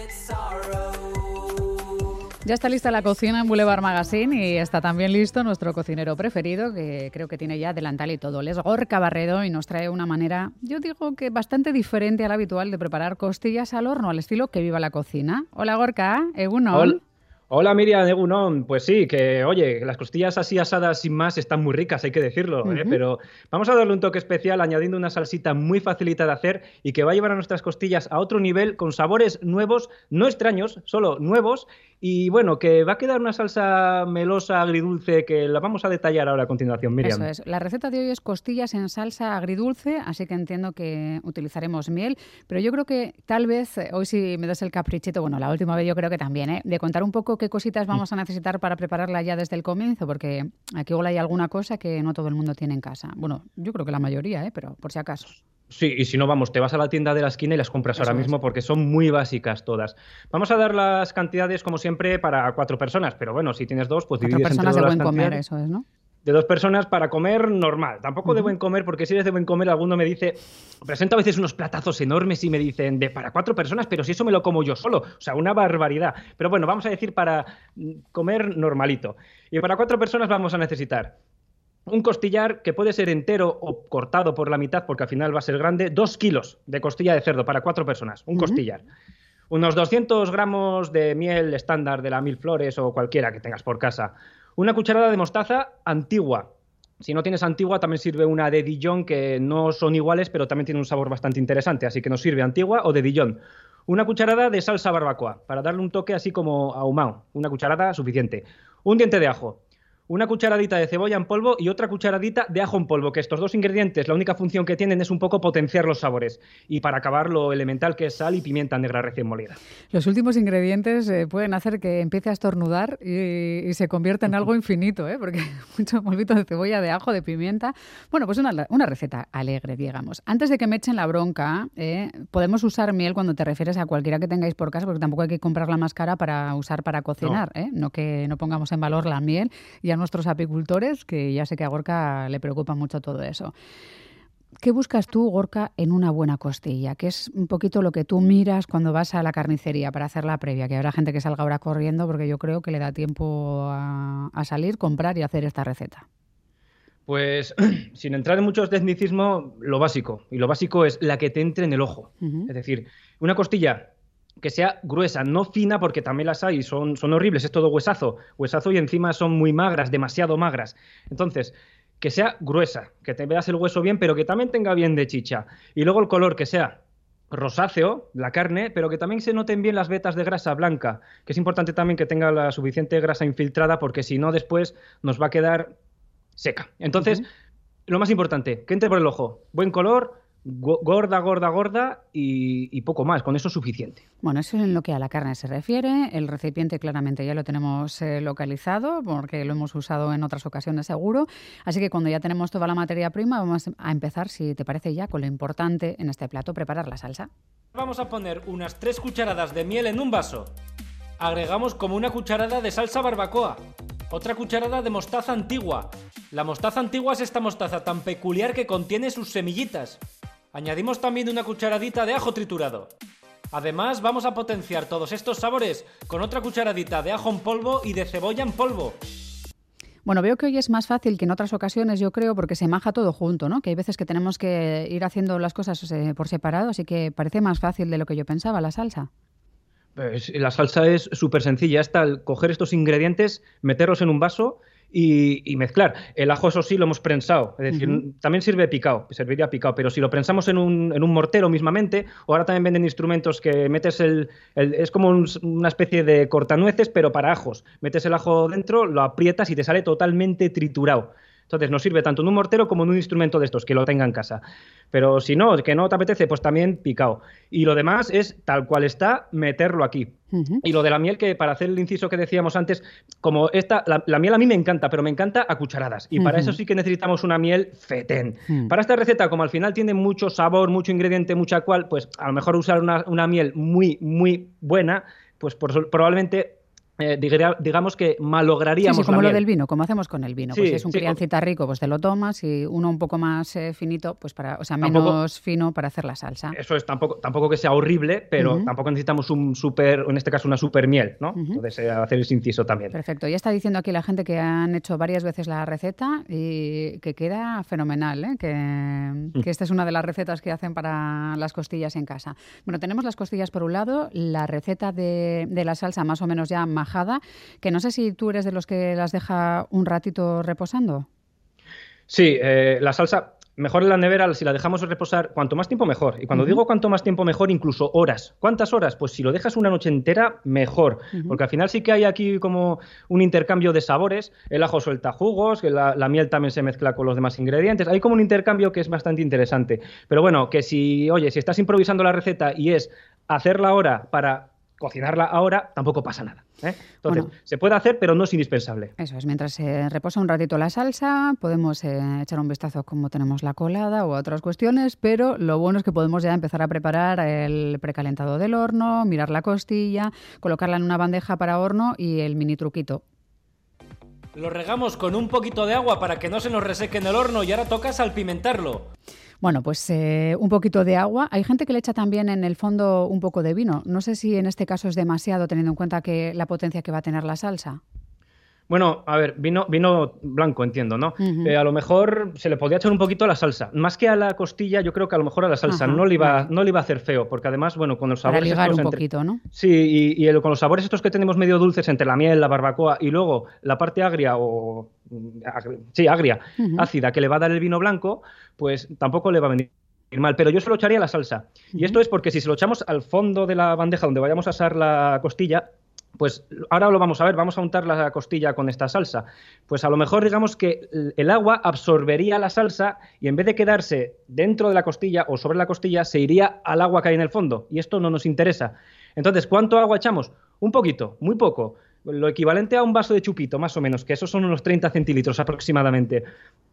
Ya está lista la cocina en Boulevard Magazine y está también listo nuestro cocinero preferido, que creo que tiene ya delantal y todo. Él es Gorka Barredo y nos trae una manera, yo digo que bastante diferente a la habitual de preparar costillas al horno, al estilo que viva la cocina. Hola Gorka, egunon. Hola Miriam, Egunon. Pues sí, que oye, las costillas así asadas sin más están muy ricas, hay que decirlo, ¿eh? Pero vamos a darle un toque especial añadiendo una salsita muy facilita de hacer y que va a llevar a nuestras costillas a otro nivel con sabores nuevos, no extraños, solo nuevos. Y bueno, que va a quedar una salsa melosa, agridulce, que la vamos a detallar ahora a continuación, Miriam. Eso es. La receta de hoy es costillas en salsa agridulce, así que entiendo que utilizaremos miel, pero yo creo que tal vez hoy si me das el caprichito, bueno, la última vez yo creo que también, de contar un poco qué cositas vamos a necesitar para prepararla ya desde el comienzo, porque aquí igual hay alguna cosa que no todo el mundo tiene en casa. Bueno, yo creo que la mayoría, pero por si acaso. Sí, y si no, vamos, te vas a la tienda de la esquina y las compras Eso ahora es. mismo porque son muy básicas todas. Vamos a dar las cantidades, como siempre, para 4 personas, pero bueno, si tienes 2, pues 4 divides entre personas 2 de las buen comer, cantidades. eso es, ¿no? De 2 personas para comer normal. Tampoco de buen comer, porque si eres de buen comer, alguno me dice, presento a veces unos platazos enormes y me dicen, de para 4 personas, pero si eso me lo como yo solo. O sea, una barbaridad. Pero bueno, vamos a decir para comer normalito. Y para 4 personas vamos a necesitar un costillar que puede ser entero o cortado por la mitad, porque al final va a ser grande, 2 kilos de costilla de cerdo para 4 personas, un costillar. Unos 200 gramos de miel estándar de la Mil Flores o cualquiera que tengas por casa. Una cucharada de mostaza antigua. Si no tienes antigua, también sirve una de Dijon, que no son iguales, pero también tiene un sabor bastante interesante, así que nos sirve antigua o de Dijon. Una cucharada de salsa barbacoa, para darle un toque así como ahumado. Una cucharada suficiente. Un diente de ajo. Una cucharadita de cebolla en polvo y otra cucharadita de ajo en polvo, que estos dos ingredientes, la única función que tienen es un poco potenciar los sabores. Y para acabar, lo elemental que es sal y pimienta negra recién molida. Los últimos ingredientes pueden hacer que empiece a estornudar y se convierta en algo infinito, porque mucho polvito de cebolla, de ajo, de pimienta. Bueno, pues una receta alegre, digamos. Antes de que me echen la bronca, podemos usar miel cuando te refieres a cualquiera que tengáis por casa, porque tampoco hay que comprarla más cara para usar para cocinar, no que no pongamos en valor la miel y a nuestros apicultores, que ya sé que a Gorka le preocupa mucho todo eso. ¿Qué buscas tú, Gorka, en una buena costilla? Que es un poquito lo que tú miras cuando vas a la carnicería para hacer la previa, que habrá gente que salga ahora corriendo porque yo creo que le da tiempo a salir, comprar y hacer esta receta. Pues sin entrar en muchos tecnicismo, lo básico. Y lo básico es la que te entre en el ojo. Es decir, una costilla que sea gruesa, no fina, porque también las hay, son horribles, es todo huesazo y encima son muy magras, demasiado magras. Entonces, que sea gruesa, que te veas el hueso bien, pero que también tenga bien de chicha. Y luego el color, que sea rosáceo, la carne, pero que también se noten bien las vetas de grasa blanca, que es importante también que tenga la suficiente grasa infiltrada, porque si no, después nos va a quedar seca. Entonces, lo más importante, que entre por el ojo, buen color, gorda y poco más, con eso es suficiente. Bueno, eso es en lo que a la carne se refiere. El recipiente claramente ya lo tenemos localizado porque lo hemos usado en otras ocasiones seguro. Así que cuando ya tenemos toda la materia prima vamos a empezar, si te parece ya, con lo importante en este plato, preparar la salsa. Vamos a poner unas 3 cucharadas de miel en un vaso. Agregamos como una cucharada de salsa barbacoa, otra cucharada de mostaza antigua. La mostaza antigua es esta mostaza tan peculiar que contiene sus semillitas. Añadimos también una cucharadita de ajo triturado. Además, vamos a potenciar todos estos sabores con otra cucharadita de ajo en polvo y de cebolla en polvo. Bueno, veo que hoy es más fácil que en otras ocasiones, yo creo, porque se maja todo junto, ¿no? Que hay veces que tenemos que ir haciendo las cosas por separado, así que parece más fácil de lo que yo pensaba la salsa. Pues la salsa es súper sencilla, es tal, coger estos ingredientes, meterlos en un vaso y mezclar. El ajo, eso sí, lo hemos prensado, es decir, también sirve picado, serviría picado, pero si lo prensamos en un mortero mismamente, o ahora también venden instrumentos que metes es como una especie de cortanueces, pero para ajos. Metes el ajo dentro, lo aprietas y te sale totalmente triturado. Entonces nos sirve tanto en un mortero como en un instrumento de estos, que lo tenga en casa. Pero si no, que no te apetece, pues también picado. Y lo demás es, tal cual está, meterlo aquí. Y lo de la miel, que para hacer el inciso que decíamos antes, como la miel a mí me encanta, pero me encanta a cucharadas. Y para eso sí que necesitamos una miel fetén. Para esta receta, como al final tiene mucho sabor, mucho ingrediente, mucha cual, pues a lo mejor usar una miel muy, muy buena, pues probablemente digamos que malograríamos sí, como la lo miel. del vino, como hacemos con el vino. Sí, Pues si es un sí, criancita rico, pues te lo tomas, y uno un poco más finito, pues tampoco, menos fino para hacer la salsa. eso es, tampoco que sea horrible, pero tampoco necesitamos en este caso una super miel, ¿no? Entonces, hacer ese inciso también. Perfecto. Ya está diciendo aquí la gente que han hecho varias veces la receta y que queda fenomenal, ¿eh? Que esta es una de las recetas que hacen para las costillas en casa. Bueno, tenemos las costillas por un lado, la receta de la salsa más o menos ya majada, que no sé si tú eres de los que las deja un ratito reposando. Sí, la salsa, mejor en la nevera, si la dejamos reposar, cuanto más tiempo mejor. Y cuando digo cuanto más tiempo mejor, incluso horas. ¿Cuántas horas? Pues si lo dejas una noche entera, mejor. Porque al final sí que hay aquí como un intercambio de sabores. El ajo suelta jugos, que la miel también se mezcla con los demás ingredientes. Hay como un intercambio que es bastante interesante. Pero bueno, que si estás improvisando la receta y es hacerla ahora para cocinarla ahora, tampoco pasa nada. Entonces, se puede hacer, pero no es indispensable. Eso es, mientras se reposa un ratito la salsa, podemos echar un vistazo a cómo tenemos la colada o a otras cuestiones, pero lo bueno es que podemos ya empezar a preparar el precalentado del horno, mirar la costilla, colocarla en una bandeja para horno y el mini truquito. Lo regamos con un poquito de agua para que no se nos reseque en el horno y ahora toca salpimentarlo. Bueno, pues un poquito de agua. Hay gente que le echa también en el fondo un poco de vino. No sé si en este caso es demasiado, teniendo en cuenta que la potencia que va a tener la salsa. Bueno, a ver, vino blanco, entiendo, ¿no? A lo mejor se le podría echar un poquito a la salsa. Más que a la costilla, yo creo que a lo mejor a la salsa no le iba a hacer feo, porque además, bueno, con los sabores para ligar estos un poquito, ¿no? Sí, y con los sabores estos que tenemos medio dulces entre la miel, la barbacoa y luego la parte agria ácida que le va a dar el vino blanco, pues tampoco le va a venir mal, pero yo se lo echaría a la salsa. Y esto es porque si se lo echamos al fondo de la bandeja donde vayamos a asar la costilla, pues ahora lo vamos a ver, vamos a untar la costilla con esta salsa. Pues a lo mejor digamos que el agua absorbería la salsa y en vez de quedarse dentro de la costilla o sobre la costilla, se iría al agua que hay en el fondo. Y esto no nos interesa. Entonces, ¿cuánto agua echamos? Un poquito, muy poco. Lo equivalente a un vaso de chupito, más o menos, que esos son unos 30 centilitros aproximadamente.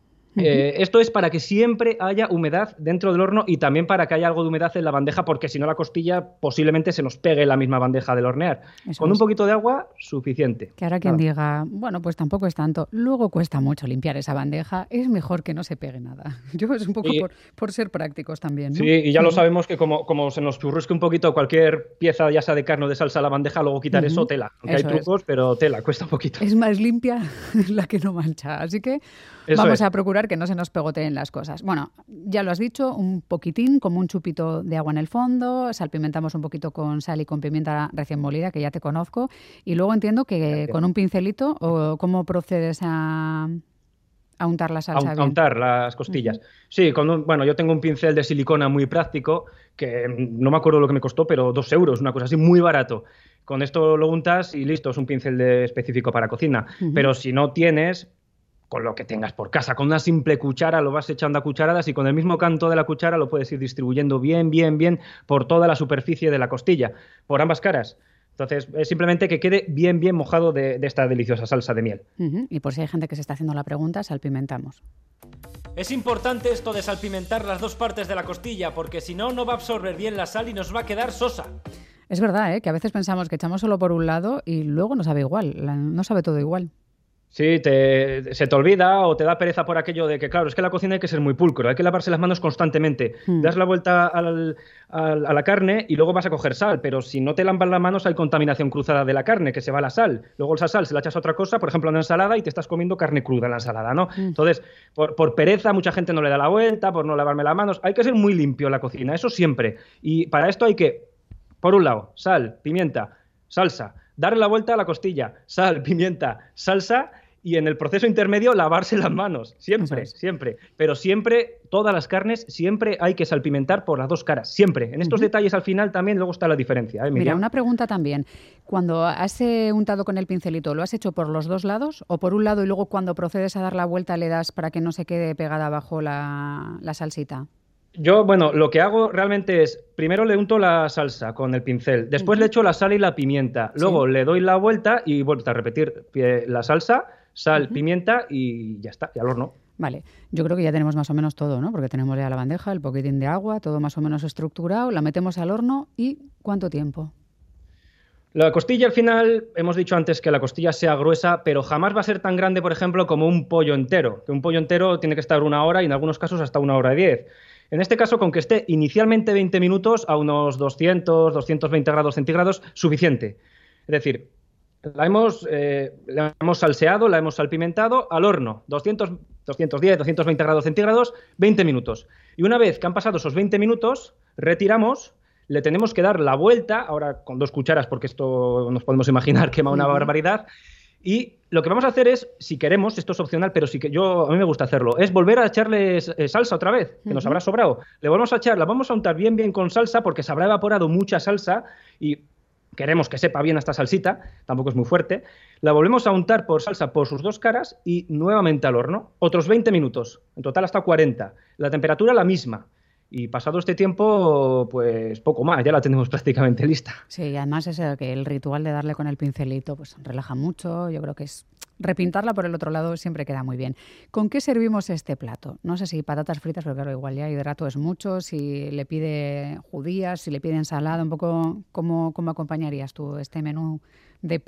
Esto es para que siempre haya humedad dentro del horno y también para que haya algo de humedad en la bandeja, porque si no la costilla posiblemente se nos pegue en la misma bandeja del hornear. Con un poquito de agua, suficiente. Que ahora quien diga, bueno, pues tampoco es tanto. Luego cuesta mucho limpiar esa bandeja. Es mejor que no se pegue nada. Yo es un poco por ser prácticos también, ¿no? Sí, y ya lo sabemos que como se nos churrusque un poquito cualquier pieza, ya sea de carne o de salsa a la bandeja, luego quitar eso, tela. Aunque hay trucos, pero tela, cuesta un poquito. Es más limpia la que no mancha. Así que vamos a procurar que no se nos pegoteen las cosas. Bueno, ya lo has dicho, un poquitín, como un chupito de agua en el fondo, salpimentamos un poquito con sal y con pimienta recién molida, que ya te conozco, y luego entiendo que con un pincelito, o ¿cómo procedes a untar la salsa? A untar las costillas. Sí, yo tengo un pincel de silicona muy práctico, que no me acuerdo lo que me costó, pero 2 euros, una cosa así, muy barato. Con esto lo untas y listo, es un pincel específico para cocina. Pero si no tienes, con lo que tengas por casa, con una simple cuchara lo vas echando a cucharadas y con el mismo canto de la cuchara lo puedes ir distribuyendo bien por toda la superficie de la costilla, por ambas caras. Entonces, es simplemente que quede bien mojado de esta deliciosa salsa de miel. Y por si hay gente que se está haciendo la pregunta, salpimentamos. Es importante esto de salpimentar las dos partes de la costilla, porque si no, no va a absorber bien la sal y nos va a quedar sosa. Es verdad, que a veces pensamos que echamos solo por un lado y luego no sabe igual, no sabe todo igual. Sí, se te olvida o te da pereza por aquello de que, claro, es que la cocina hay que ser muy pulcro, hay que lavarse las manos constantemente. Das la vuelta a la carne y luego vas a coger sal, pero si no te lavas las manos hay contaminación cruzada de la carne, que se va a la sal. Luego esa sal se la echas a otra cosa, por ejemplo, a una ensalada y te estás comiendo carne cruda en la ensalada, ¿no? Entonces, por pereza mucha gente no le da la vuelta, por no lavarme las manos. Hay que ser muy limpio en la cocina, eso siempre. Y para esto hay que, por un lado, sal, pimienta, salsa, darle la vuelta a la costilla, sal, pimienta, salsa, y en el proceso intermedio lavarse las manos, siempre. Pero siempre, todas las carnes, siempre hay que salpimentar por las dos caras, siempre. En estos detalles al final también luego está la diferencia. Mira, una pregunta también. Cuando has untado con el pincelito, ¿lo has hecho por los dos lados o por un lado y luego cuando procedes a dar la vuelta le das para que no se quede pegada abajo la salsita? Yo, lo que hago realmente es, primero le unto la salsa con el pincel, después le echo la sal y la pimienta, luego le doy la vuelta y vuelvo a repetir la salsa, sal, pimienta y ya está, y al horno. Vale, yo creo que ya tenemos más o menos todo, ¿no? Porque tenemos ya la bandeja, el poquitín de agua, todo más o menos estructurado, la metemos al horno y ¿cuánto tiempo? La costilla al final, hemos dicho antes que la costilla sea gruesa, pero jamás va a ser tan grande, por ejemplo, como un pollo entero. Que un pollo entero tiene que estar 1 hora y en algunos casos hasta 1 hora y 10. En este caso, con que esté inicialmente 20 minutos a unos 200, 220 grados centígrados, suficiente. Es decir, la hemos salseado, la hemos salpimentado al horno, 200, 210, 220 grados centígrados, 20 minutos. Y una vez que han pasado esos 20 minutos, retiramos, le tenemos que dar la vuelta, ahora con 2 cucharas, porque esto nos podemos imaginar quema una barbaridad. Y lo que vamos a hacer es, si queremos, esto es opcional, pero sí que a mí me gusta hacerlo, es volver a echarle salsa otra vez, que nos habrá sobrado. Le volvemos a echar, la vamos a untar bien, bien con salsa, porque se habrá evaporado mucha salsa y queremos que sepa bien esta salsita, tampoco es muy fuerte. La volvemos a untar por salsa por sus 2 caras y nuevamente al horno. Otros 20 minutos, en total hasta 40. La temperatura la misma. Y pasado este tiempo, pues poco más, ya la tenemos prácticamente lista. Sí, y además eso, que el ritual de darle con el pincelito pues relaja mucho. Yo creo que es repintarla por el otro lado siempre queda muy bien. ¿Con qué servimos este plato? No sé si patatas fritas, pero claro, igual ya hidrato es mucho, si le pide judías, si le pide ensalada, un poco ¿cómo acompañarías tú este menú de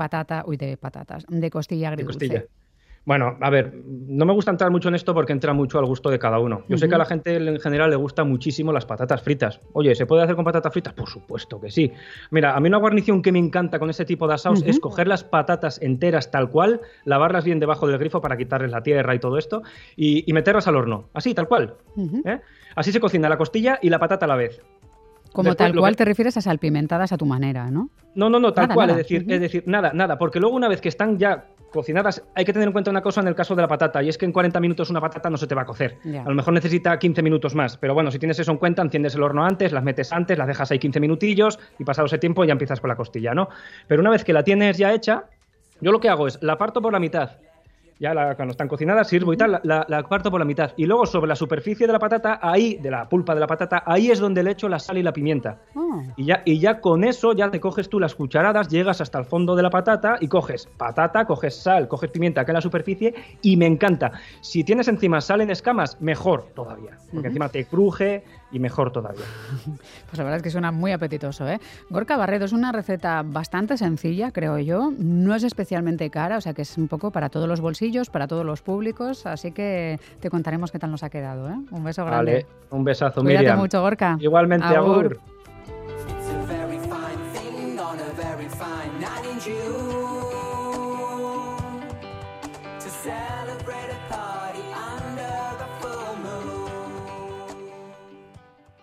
de costilla agridulce? De costilla. Bueno, a ver, no me gusta entrar mucho en esto porque entra mucho al gusto de cada uno. Yo sé que a la gente en general le gustan muchísimo las patatas fritas. Oye, ¿se puede hacer con patatas fritas? Por supuesto que sí. Mira, a mí una guarnición que me encanta con este tipo de asaos es coger las patatas enteras tal cual, lavarlas bien debajo del grifo para quitarles la tierra y todo esto, y meterlas al horno, así, tal cual. Así se cocina la costilla y la patata a la vez. Como después, tal cual te refieres a salpimentadas a tu manera, ¿no? No, tal cual, nada. Es decir, nada, porque luego una vez que están ya cocinadas, hay que tener en cuenta una cosa en el caso de la patata, y es que en 40 minutos una patata no se te va a cocer. A lo mejor necesita 15 minutos más, pero bueno, si tienes eso en cuenta, enciendes el horno antes, las metes antes, las dejas ahí 15 minutillos, y pasado ese tiempo ya empiezas con la costilla, ¿no? Pero una vez que la tienes ya hecha, yo lo que hago es, la parto por la mitad. Ya cuando están cocinadas, sirvo y tal, la parto por la mitad. Y luego sobre la superficie de la patata, ahí, de la pulpa de la patata, ahí es donde le echo la sal y la pimienta. Y ya con eso ya te coges tú las cucharadas, llegas hasta el fondo de la patata y coges patata, coges sal, coges pimienta acá en la superficie y me encanta. Si tienes encima sal en escamas, mejor todavía, porque encima te cruje y mejor todavía. Pues la verdad es que suena muy apetitoso, ¿eh? Gorka Barredo, es una receta bastante sencilla, creo yo. No es especialmente cara, o sea que es un poco para todos los bolsillos, para todos los públicos, así que te contaremos qué tal nos ha quedado, ¿eh? Un beso grande. Vale, un besazo, Cuídate Miriam. mucho, Gorka. Igualmente, agur. To